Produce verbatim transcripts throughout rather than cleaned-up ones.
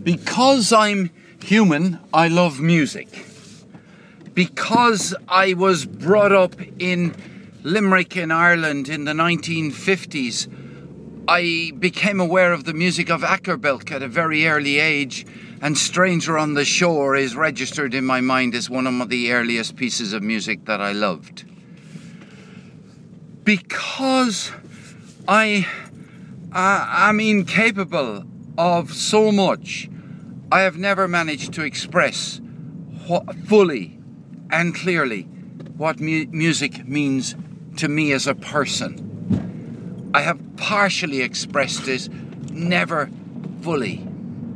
Because I'm human, I love music. Because I was brought up in Limerick in Ireland in the nineteen fifties, I became aware of the music of Acherbelch at a very early age, and Stranger on the Shore is registered in my mind as one of the earliest pieces of music that I loved. Because I uh, am incapable of so much, I have never managed to express what, fully and clearly what mu- music means to me as a person. I have partially expressed it, never fully.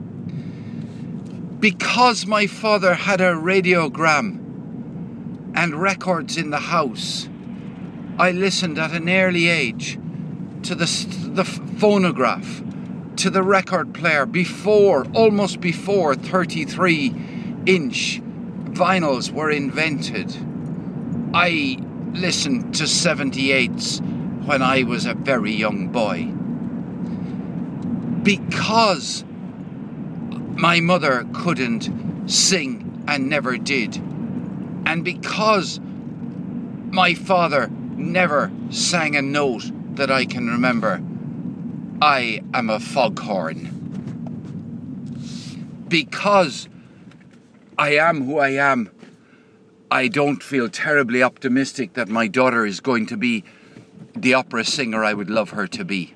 Because my father had a radiogram and records in the house, I listened at an early age to the, the phonograph, to the record player before, almost before thirty-three inch vinyls were invented. I listened to seventy-eights when I was a very young boy. Because my mother couldn't sing and never did, and because my father never sang a note that I can remember, I am a foghorn. Because I am who I am, I don't feel terribly optimistic that my daughter is going to be the opera singer I would love her to be.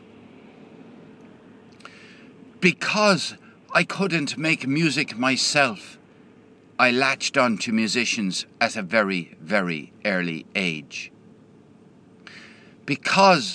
Because I couldn't make music myself, I latched on to musicians at a very, very early age. Because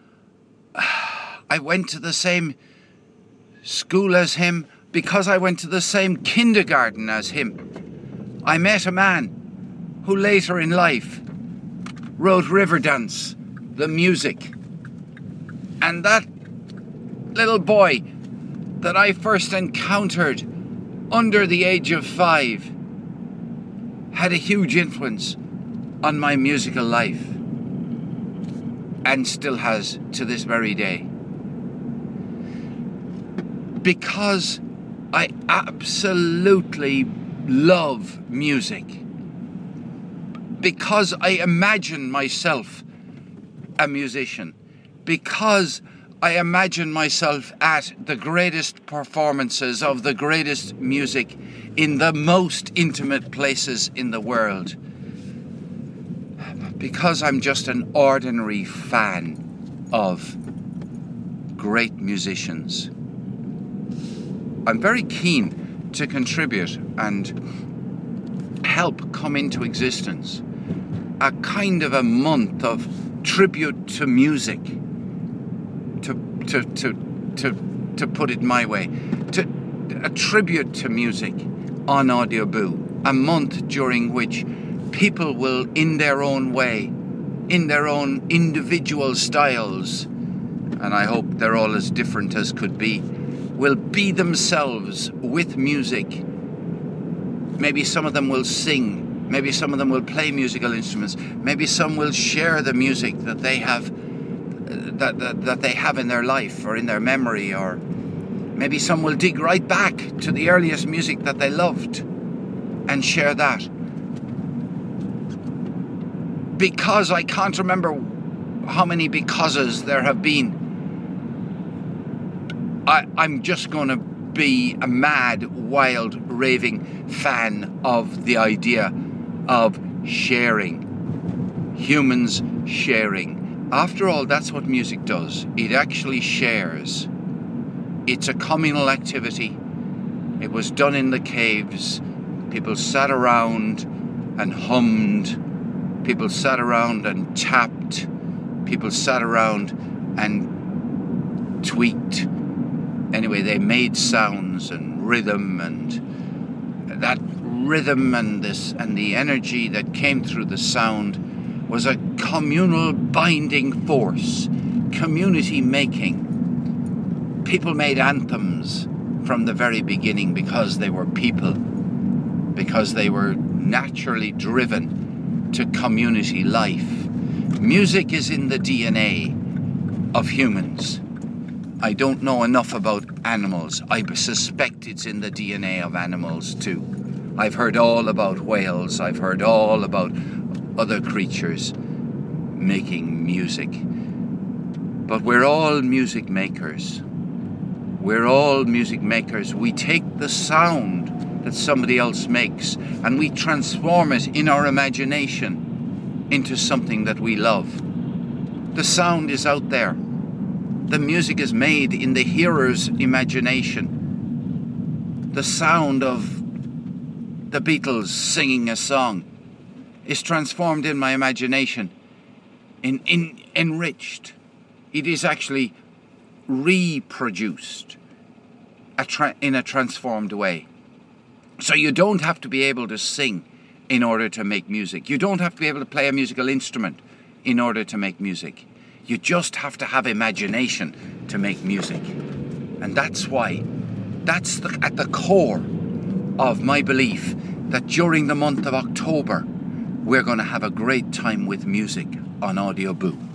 I went to the same school as him, because I went to the same kindergarten as him, I met a man who later in life wrote Riverdance, the music. And that little boy that I first encountered under the age of five had a huge influence on my musical life, and still has to this very day. Because I absolutely love music. Because I imagine myself a musician. Because I imagine myself at the greatest performances of the greatest music in the most intimate places in the world. Because I'm just an ordinary fan of great musicians. I'm very keen to contribute and help come into existence a kind of a month of tribute to music, to to to to to put it my way, to a tribute to music on Audioboo, a month during which people will, in their own way, in their own individual styles, and I hope they're all as different as could be, will be themselves with music. Maybe some of them will sing, maybe some of them will play musical instruments, maybe some will share the music that they have that, that, that they have in their life or in their memory, or maybe some will dig right back to the earliest music that they loved and share that. Because I can't remember how many becauses there have been, I, I'm just going to be a mad, wild, raving fan of the idea of sharing. Humans sharing. After all, that's what music does. It actually shares. It's a communal activity. It was done in the caves. People sat around and hummed. People sat around and tapped. People sat around and tweaked. Anyway, they made sounds and rhythm, and that rhythm and this and the energy that came through the sound was a communal binding force, community making. People made anthems from the very beginning because they were people, because they were naturally driven to community life. Music is in the D N A of humans. I don't know enough about animals. I suspect it's in the D N A of animals too. I've heard all about whales. I've heard all about other creatures making music. But we're all music makers. We're all music makers. We take the sound that somebody else makes and we transform it in our imagination into something that we love. The sound is out there. The music is made in the hearer's imagination. The sound of the Beatles singing a song is transformed in my imagination, in, in, enriched. It is actually reproduced a tra- in a transformed way. So you don't have to be able to sing in order to make music. You don't have to be able to play a musical instrument in order to make music. You just have to have imagination to make music. And that's why, that's the, at the core of my belief that during the month of October, we're going to have a great time with music on Audio Boo.